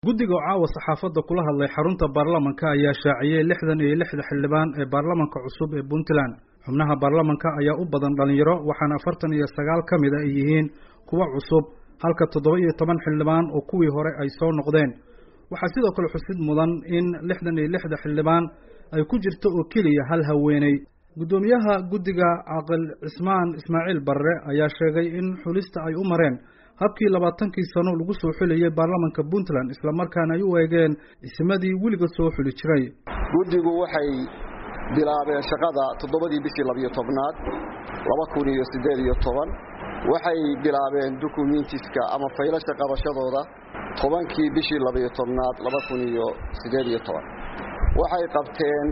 guddiga caawa saxaafadda kula hadlay xarunta baarlamanka ayaa shaaciyay 66 xildhibaan ee baarlamanka cusub ee Puntland. xubnaha baarlamanka ayaa u badan dhalinyaro waxaana 49 kamid ah yihiin kuwa cusub halka 17 xildhibaan oo kuwii hore ay soo noqdeen. waxaa sidoo kale xusid mudan in 66 xildhibaan ay ku jirto oo kaliya hal haweeney. gudoomiyaha guddiga Aqal Cismaan Ismaaciil Barre ayaa sheegay in xulista ay u mareen habkii 20 sano lagu soo xuliyay baarlamanka Puntland isla markaana ay u eegeen ismadii wiliga soo xuli jiray. guddigu waxay bilaabeen shaqada 7 bishii 12aad 2018 waxay bilaabeen documentiska ama faylasha qabashadooda 10 bishii 12aad 2018 waxay qabteen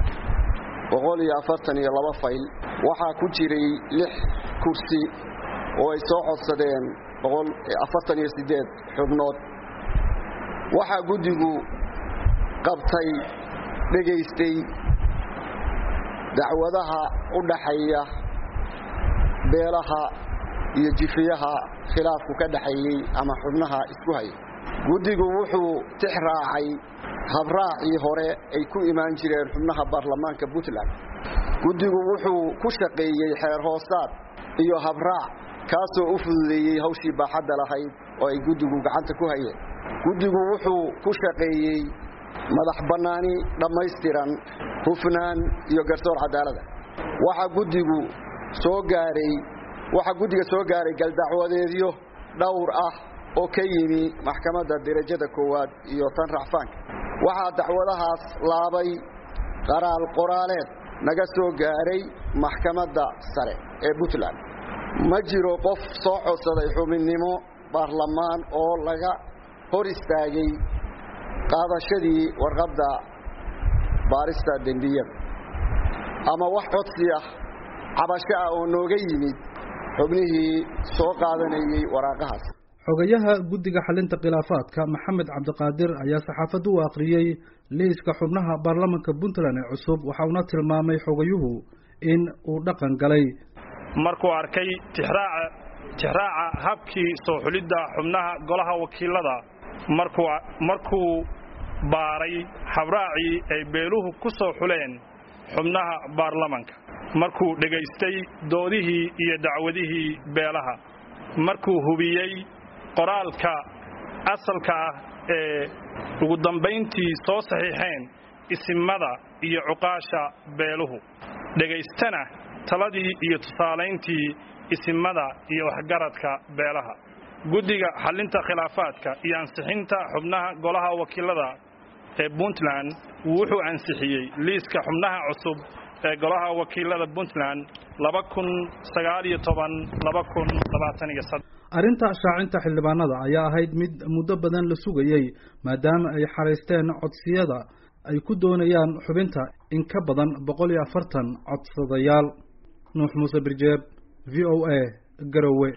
142 fayl waxa ku jiray 6 kursi oo ay soo codsadeen 148 xubnood. waxa guddigu qabtay dhageystay dacwadaha u dhaxeeya beelaha iyo jifiyaha khilaafku ka dhaxeeyay ama xubnaha isku hay. guddigu wuxuu tixraacay habraacii hore ay ku imaan jireen xubnaha baarlamaanka Puntland. guddigu wuxuu ku shaqeeyay xeer hoosaad iyo habraac kaasoo u fududeeyay hawshii baaxadda lahayd oo ay guddigu gacanta ku hayeen. guddigu wuxuu ku shaqeeyay madax bannaani dhammaystiran hufnaan iyo garsoor cadaalad ah. waxa guddiga soo gaaray galdacwadeedyo dhowr ah oo ka yimi maxkamadda darajada koowaad iyo tan racfaanka. waxa dacwadahaas laabay qaraal qoraaleed naga soo gaaray maxkamadda sare ee Puntland. ma jiro qof soo codsaday xubinnimo baarlamaan oo laga hor istaagay qaadashadii warqadda baarista dembiyada ama wax codsi ah cabasho ah oo nooga yimid xubnihii soo qaadanayay waraaqahaas. xogayaha guddiga xalinta khilaafaadka Maxamed Cabdiqaadir ayaa saxaafaddu u aqriyay liiska xubnaha baarlamanka Puntland ee cusub waxaana tilmaamay xogayuhu in uu dhaqan galay markuu arkay tixraaca habkii soo xulidda xubnaha golaha wakiilada markuu baaray habraacii ay beeluhu ku soo xuleen xubnaha baarlamanka markuu dhageystay doodihii iyo dacwadihii beelaha markuu hubiyay qoraalka asalka ah ee ugu dambeyntii soo saxiixeen isimada iyo cuqaasha beeluhu dhageystana taladii iyo tusaalayntii isimada iyo waxgaradka beelaha. guddiga xalinta khilaafaadka iyo ansixinta xubnaha golaha wakiilada ee Puntland wuxuu ansixiyay liiska xubnaha cusub ee golaha wakiilada Puntland 2019-2023. arrinta shaacinta xildhibaanada ayaa ahayd mid muddo badan la sugayay maadaama ay xareysteen codsiyada ay ku doonayaan xubinta in ka badan 140 codsadayaal. Nuux Muuse Birjeeb, VOA, Garowe.